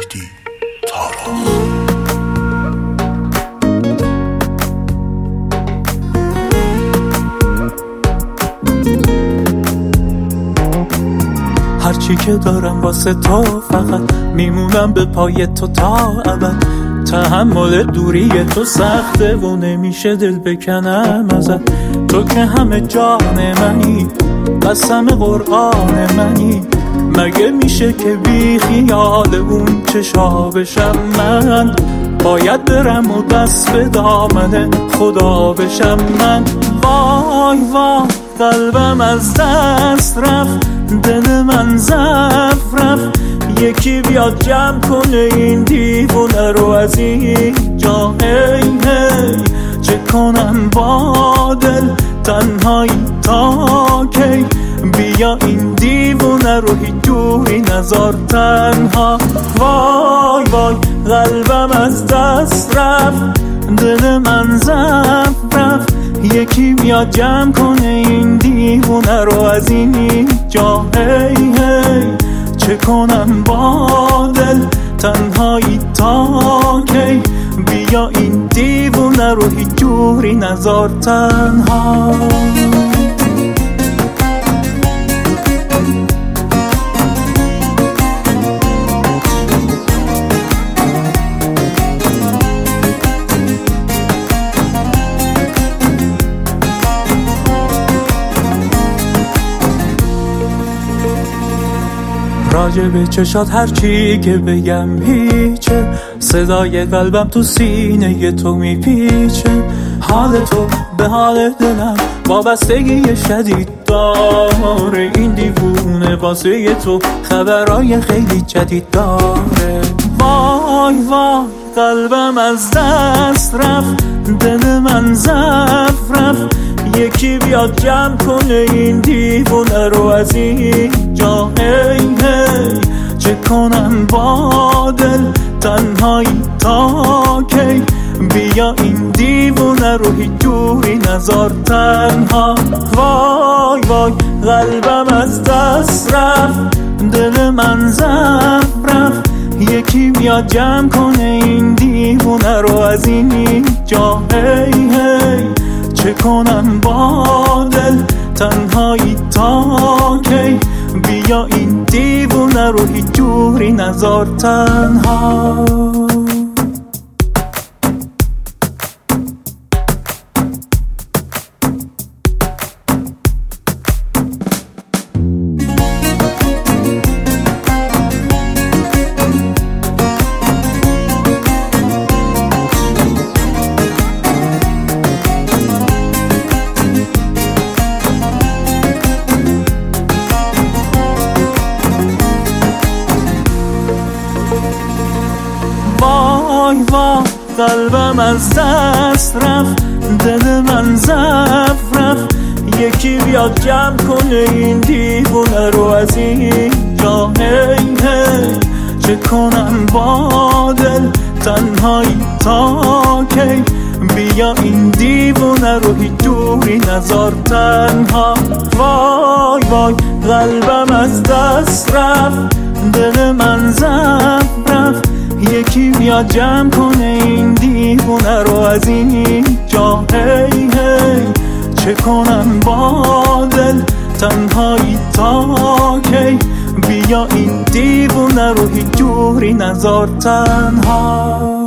مهدی تارا. هرچی که دارم واسه تو فقط میمونم به پای تو تا ابد. تحمل دوری تو سخته و نمیشه دل بکنم ازت. تو که همه جان منی، قسم قرآن منی. مگه میشه که بی خیال اون چشا بشم من؟ باید برم و دست به دامن خدا بشم من. وای وای قلبم از دست رفت، دل من ضعف رفت. یکی بیاد جمع کنه این دیوونه رو از این جا. هی هی چه کنم با دل تنهایی تا کی؟ بیا این دیوونه رو هیچ جوری نذار تنها. وای وای قلبم از دست رفت، دل من ضعف رفت. یکی بیاد جمع کنه این دیوونه رو از این جا. هی هی چه کنم با دل تنهایی تا کی؟ بیا این دیوونه رو هیچ جوری نذار تنها. راجع به چشات هرچی که بگم هیچه. صدای قلبم تو سینه تو میپیچه. حال تو به حال دلم وابستگی شدید داره. این دیوونه واسه تو خبرای خیلی جدید داره. وای وای قلبم از دست رفت، دل من ضعف رفت. یکی بیاد جمع کنه این دیوونه رو از این جا. هی هی چه کنم با دل تنهایی تا کی؟ بیا این دیوونه رو هیچ جوری نذار تنها. وای وای قلبم از دست رفت، دل من ضعف رفت. یکی بیاد جمع کنه این دیوونه رو از این جا. هی هی چه کنم با دل تنهایی تا کی؟ بیا این دیوونه رو هیچ جوری نذار تنها. وای وای قلبم از دست رفت، دل من ضعف رفت. یکی بیاد جمع کنه این دیوونه رو از این جا. هی هی چه کنم با دل تنهایی تا کی؟ بیا این دیوونه رو هیچ جوری نذار تنها. وای وای قلبم از دست رفت، دل من ضعف رفت. یکی بیاد جمع کنه این دیوونه رو از این جا. هی هی چه کنم با دل تنهایی تا کی؟ بیا این دیوونه رو هیچ جوری نذار تنها.